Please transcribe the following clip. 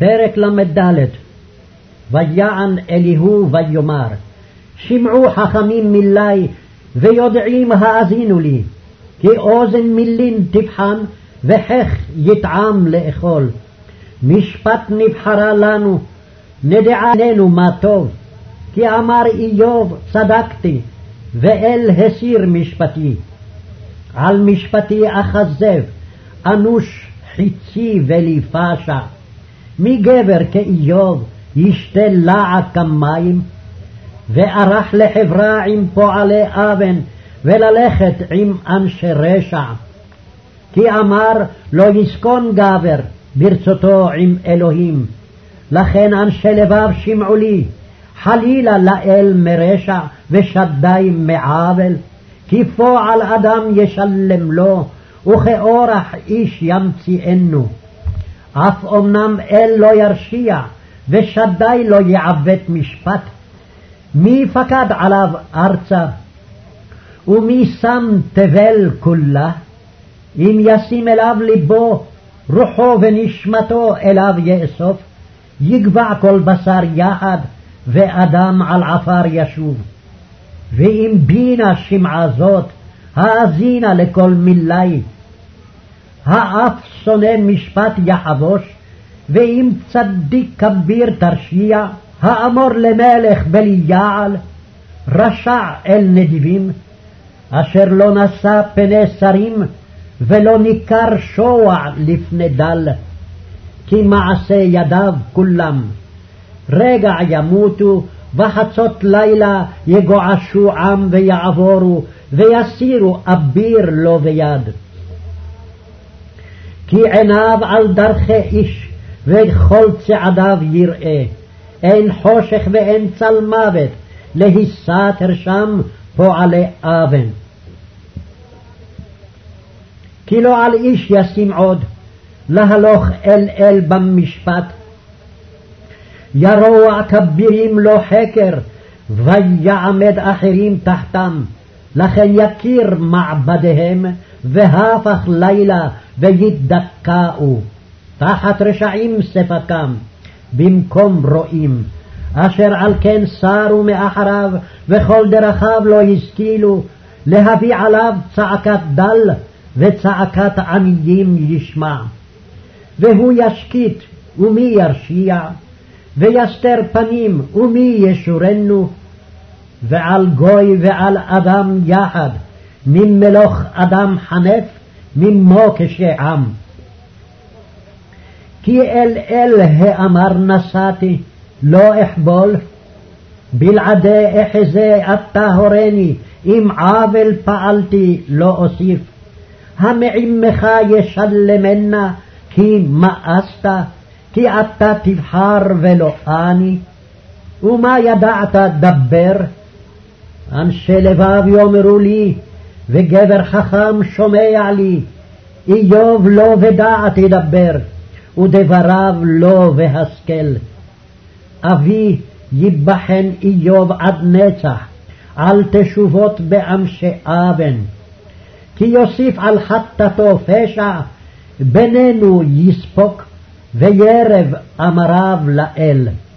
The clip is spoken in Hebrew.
פרק ל"ד. ויען אליהו ויאמר, שמעו חכמים מילי, ויודעים האזינו לי, כי אוזן מילין תבחן, וחך יטעם לאכול. משפט נבחרה לנו, נדעננו מה טוב, כי אמר איוב צדקתי, ואל הסיר משפטי. על משפטי אחזב, אנוש חיצי ולי פשע. מי גבר כאיוב ישתה לעג כמים, וערך לחברה עם פועלי אבן, וללכת עם אנשי רשע. כי אמר לא יסכון גבר ברצותו עם אלוהים. לכן אנשי לבב שמעו לי, חלילה לאל מרשע ושדי מעוול. כי פועל אדם ישלם לו, וכאורח איש ימציאנו. אף אמנם אל לא ירשיע, ושדי לא יעוות משפט. מי פקד עליו ארצה, ומי שם תבל כולה? אם ישים אליו ליבו, רוחו ונשמתו אליו יאסוף. יגבע כל בשר יחד, ואדם על עפר ישוב. ואם בינה שמעה זאת, האזינה לכל מילי. האף שונא משפט יחבוש, ואם צדיק כביר תרשיע. האמור למלך בליעל, רשע אל נדיבים, אשר לא נשא פני שרים, ולא ניכר שוע לפני דל. כי מעשה ידיו כולם, רגע ימותו, וחצות לילה יגועשו עם ויעבורו, ויסירו אביר לו ביד. כי עיניו על דרכי איש, וכל צעדיו יראה. אין חושך ואין צל מוות, להסתר שם פועלי אבן. כי לא על איש ישים עוד, להלוך אל במשפט. ירוע כבירים לו חקר, ויעמד אחרים תחתם. לכן יכיר מעבדיהם, והפך לילה וידכאו. תחת רשעים ספקם, במקום רואים. אשר על כן סרו מאחריו, וכל דרכיו לא השכילו. להביא עליו צעקת דל, וצעקת עניים ישמע. והוא ישקיט, ומי ירשיע? ויסתר פנים, ומי ישורנו? ועל גוי ועל אדם יחד, ממלוך אדם חנף, ממוקשי עם. כי אל האמר נסעתי, לא אחבול. בלעדי אחזה אתה הורני, אם עוול פעלתי לא אוסיף. המעמך ישלמנה, כי מאסת, כי אתה תבחר ולא אני. ומה ידעת דבר? אנשי לבב יאמרו לי, וגבר חכם שומע לי. איוב לא ודעת ידבר, ודבריו לא והשכל. אבי יבחן איוב עד נצח, על תשובות באנשי אבן. כי יוסיף על חטאתו פשע, בינינו יספוק, וירב אמריו לאל.